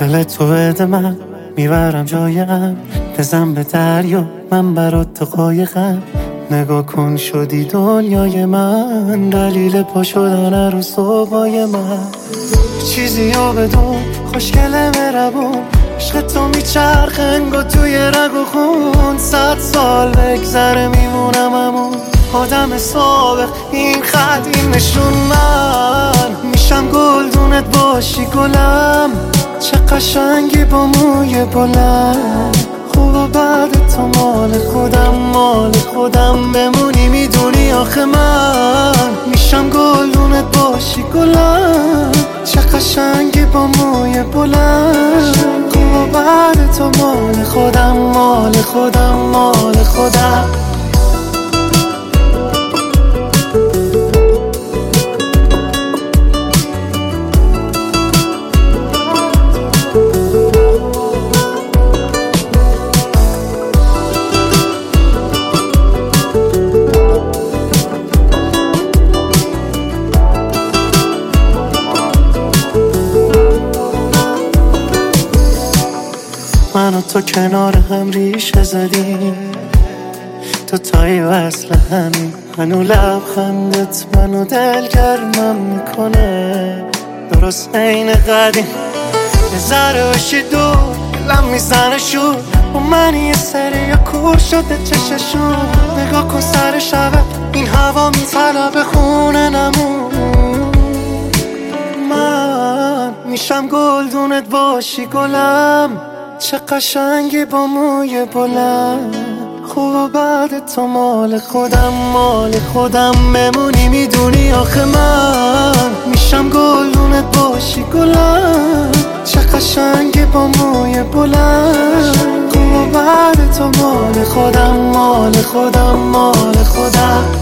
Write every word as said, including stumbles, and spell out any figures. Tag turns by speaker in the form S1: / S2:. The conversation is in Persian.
S1: دل تو بده من میبرم جایم، بزن به دریا من برات تو قایقم. نگاه کن شدی دنیای من، دلیل پا شدن رو صبحای من. چیزی رو بدون خوشگله مربون، عشق تو میچرخه انگار توی رگ و خون. صد سال بگذره میمونم همون آدم سابق، این خط این نشون من میشم گلدونت باشی گلم. چه قشنگی با موی بلند، خوب و بعد تو مال خودم مال خودم بمونی. میدونی آخه من میشم گلدونت باشی گلم. چه قشنگی با موی بلند، خوب و بعد تو مال خودم مال خودم مال خودم. من و تو کنار هم ریشه زدیم، تو تایی وصل همین. منو لبخندت منو دلگرمم میکنه، درست عین قدیم. یه ذره باشی دور دلم میزنه شور، و من یه سری یا کور شده چششون. نگاه کن سر شبه این هوا میطلبه خونه نمون. من میشم گلدونت باشی گلم. چه قشنگی با موی بلند، خوب و بعد تو مال خودم مال خودم بمونی. میدونی آخه من میشم گلدونت باشی گلم. چه قشنگی با موی بلند، خوب و بعد تو مال خودم مال خودم مال خودم.